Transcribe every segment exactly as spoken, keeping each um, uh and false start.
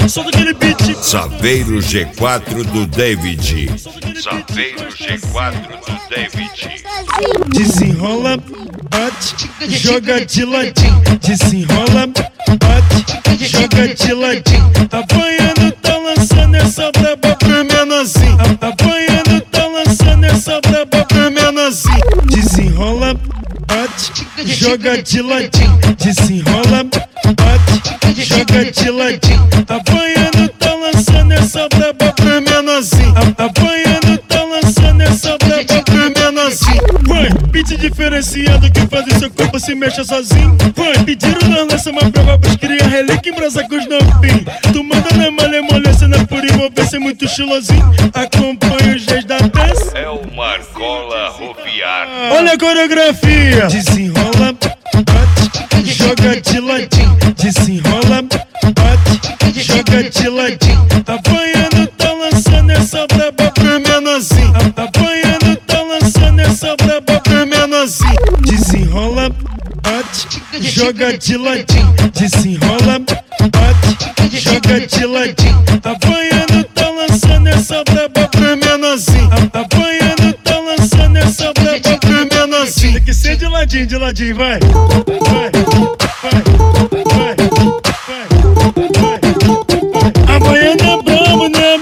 solta aquele beat. Saveiro G quatro do David. Saveiro G quatro do David. Desenrola, bate, joga de ladinho. Desenrola, bate, joga de ladinho. Apanhando, tá lançando essa braba pro menorzinho. Apanhando, tá lançando essa braba pro menorzinho. Desenrola, bate, joga de ladinho. Desenrola, bate, joga de ladinho. Apanhando, tá lançando essa braba pro menorzinho. Apanhando, tá lançando essa braba pro menorzinho. Vai, beat diferenciado que faz o seu corpo se mexa sozinho. Vai, pediram na lança uma prova pros cria relíquia em brasa com os novinhos. Tu manda na malha, molha, cena por envolver-se muito estilosinho. Acompanha os reis da dança. É o Marcola Rofiar. Olha a coreografia. Desenrola, bate, joga de ladinho. Desenrola, bate, joga de ladinho. Apanhando, tá lançando essa braba pro menorzinho. Apanhando, tá lançando essa braba pro menorzinho. Desenrola, bate, joga de ladinho. Desenrola, bate, joga de ladinho. Apanhando, tá lançando essa braba pro menorzinho. Apanhando, tá lançando essa braba pro menorzinho. Tem que ser de ladinho, de ladinho, vai. Vai, vai, vai, vai, vai. Apanhando é brabo, né?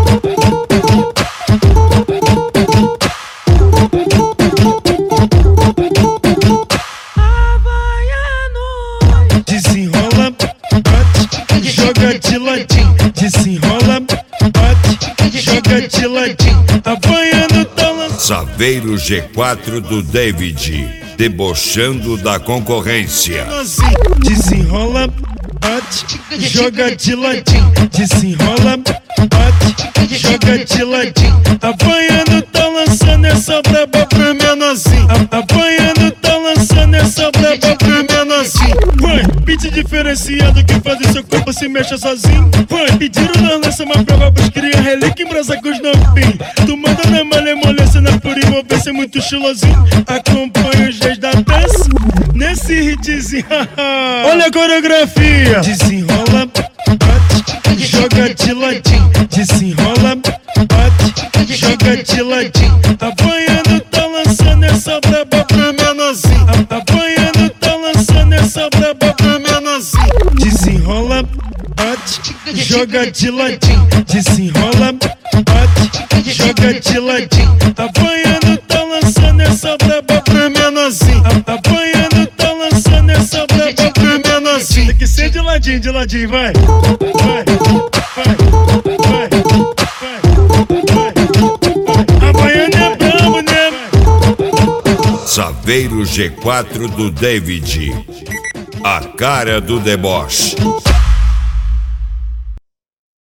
Desenrola, bate, joga de ladinho. Desenrola, bate, joga de ladinho. Apanhando, tá lançando. Saveiro G quatro do David, debochando da concorrência. Desenrola, bate, joga de ladinho. Desenrola, bate, joga de ladinho. Apanhando, tá lançando essa braba pro menorzinho. Apanhando, tá lançando essa braba pro menorzinho. Vai, beat diferenciado que faz o seu corpo se mexa sozinho. Vai, pediram na lança uma prova pros cria relíquia em brasa com os novinhos. Tu manda na malha, molha, cena por envolver-se muito estilosinho. Acompanha os reis da dança nesse hitzinho. Olha a coreografia. Desenrola, bate, joga de ladinho. Desenrola, bate, joga de ladinho. Apanhando, tá lançando essa braba pro menorzinho. Apanhando, tá lançando essa braba pro menorzinho. Desenrola, bate, joga de ladinho. Desenrola, bate, joga de ladinho. Apanhando, tá lançando essa braba pro menorzinho. Apanhando, tá lançando essa braba pro menorzinho. Tem que ser de ladinho, de ladinho, vai. Vai, vai, vai, vai, vai. Apanhando é brabo, né? Saveiro G quatro do David, a cara do deboche.